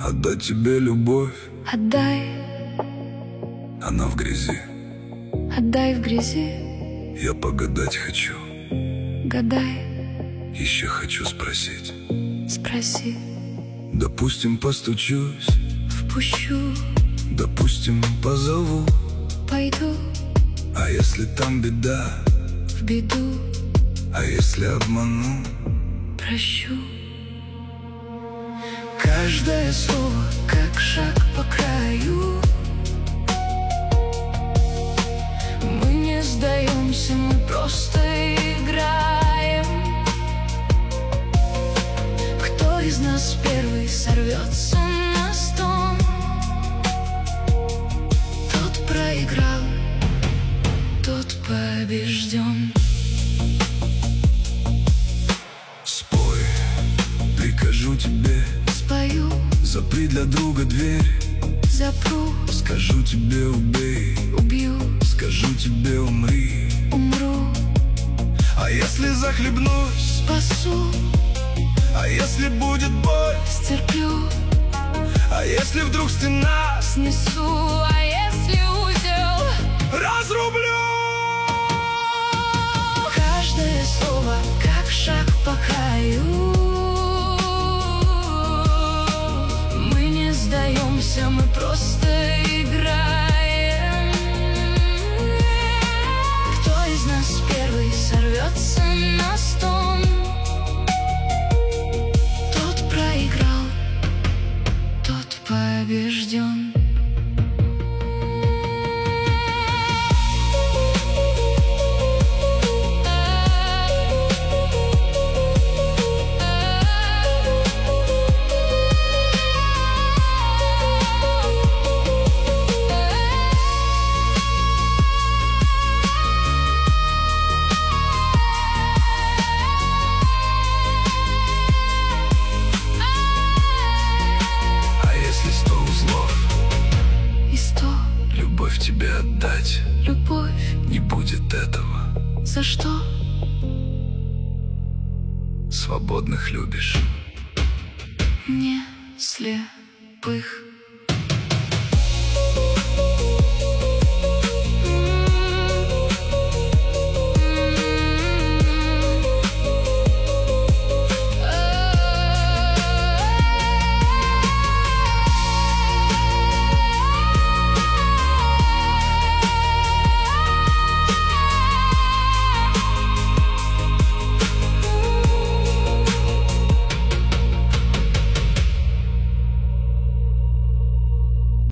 Отдать тебе любовь, Отдай, она в грязи. отдай в грязи. Я погадать хочу, Гадай, еще хочу спросить. спроси, Допустим, постучусь, впущу, допустим, позову. пойду А если там беда, в беду, а если обману? прощу. Каждое слово, как шаг по краю. Мы не сдаемся, мы просто играем. Кто из нас первый сорвется на стон, тот проиграл, тот побежден. Спой, прикажу тебе, Спою, запри для друга дверь. запру, Скажу тебе убей, убью, скажу тебе умри. умру, А если захлебнусь, спасу, а если будет боль, стерплю, а если вдруг стена снесу, а если узел разрублю? каждое слово, как шаг по краю. Мы не сдаемся, мы просто играем. Кто из нас первый сорвется на стон, тот проиграл, тот побежден. Любовь тебе отдать, Любовь, не будет этого. за что? Свободных любишь. Не слепых.